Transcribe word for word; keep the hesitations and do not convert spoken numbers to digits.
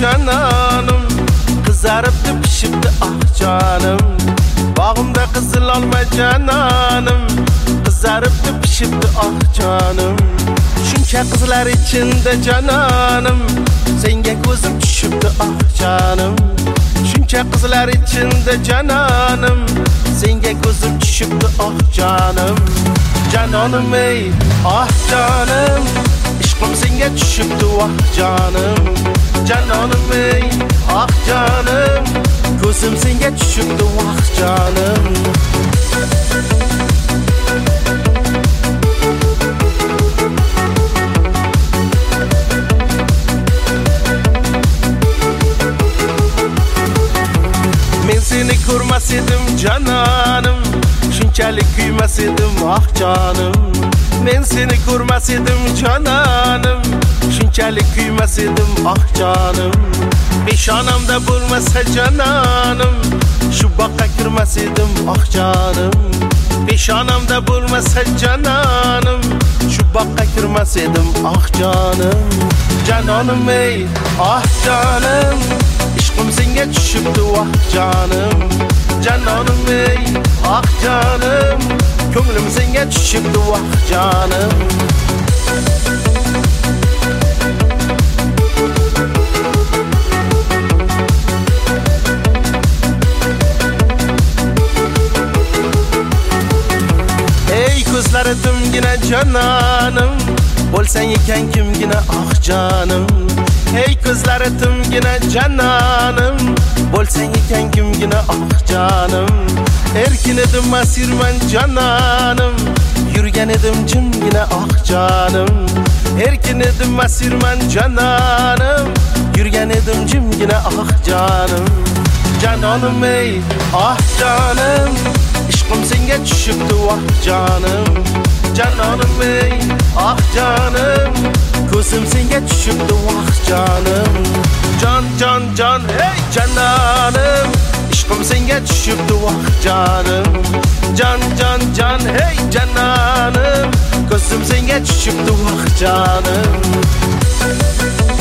cananım, kızarıptı pişipti ah canım. Bağımda kızıl olma cananım, kızarıptı pişipti ah canım. Şuncha kızlar içinde cananım, senga ko'zim tushibdi ah canım. Şuncha kızlar içinde cananım, senga ko'zim tushibdi ah canım. Cananım ey ah canım, ishqim senga tushibdi ah canım. Cananım ey ah canım, ko'zim senga tushibdi ah canım. Men seni ko'rmas edim cananım, shunchalik kuymas edim ah canım. Men seni ko'rmas edim cananım, shunchalik kuymas edim ah canım. Peshonamda bo'lmasa cananım, shu boqqa kirmas edim ah canım. Peshonamda bo'lmasa cananım, shu boqqa kirmas edim ah canım. Cananım ey ah canım, ishqim senga tushibdi ah canım. Cananım ey ah canım, ko'nglim senga tushibdi ah canım. Ey ko'zlari dimgina cananım, bo'lsang ekan kimgina ah canım. Ey ko'zlari timgina cananım, bo'lsang ekan kimgina ah canım. Erkin edim asirman cananım, yurgan edim jimgina ah canım. Erkin edim asirman cananım, yurgan edim jimgina ah canım. Cananım ey ah canım, ishqim senga tushibdi ah canım. Cananım ey ah canım, ko'zim senga tushibdi ah canım. Can can can hey cananım, ishqim senga tushibdi ah canım. Can can can hey cananım, ko'zim senga tushibdi ah canım.